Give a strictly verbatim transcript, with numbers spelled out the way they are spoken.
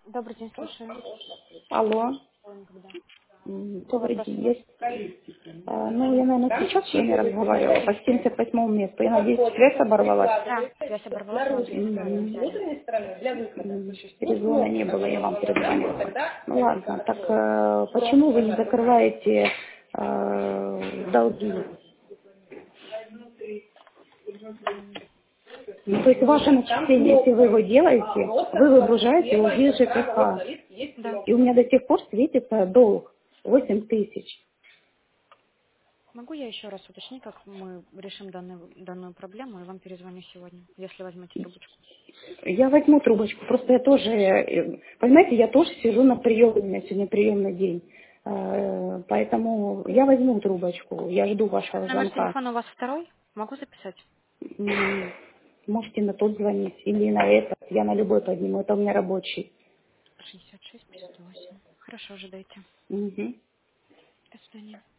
Добрый день, слушаю. Алло. Ой, когда? М, Какой Добрый вопрос день. у вас? Есть, а, ну, я, наверное, сейчас с вами разговаривала по семьдесят восьмому месту. Я надеюсь, связь оборвалась. Да, связь оборвалась, мы перезвонили, не М, взяли. м, Перезвона не было, я вам перезвонила. Ну ладно, так э, почему вы не закрываете э, долги? М, Ну, то есть ваше начисление, если вы его делаете, вы выгружаете его в ЖКХ. Да. И у меня до сих пор светится долг восемь тысяч. Могу я еще раз уточнить, как мы решим данную, данную проблему, и вам перезвоню сегодня, если возьмете трубочку. Я возьму трубочку, просто я тоже, э, понимаете, я тоже сижу на приеме, у меня сегодня приемный день. Э, Поэтому я возьму трубочку, я жду вашего Номер звонка. телефона у вас второй? Могу записать? М, Можете на тот звонить или на этот, я на любой подниму, это у меня рабочий. шестьдесят шесть пятьдесят восемь. Хорошо, ожидайте. Мгм. До свидания.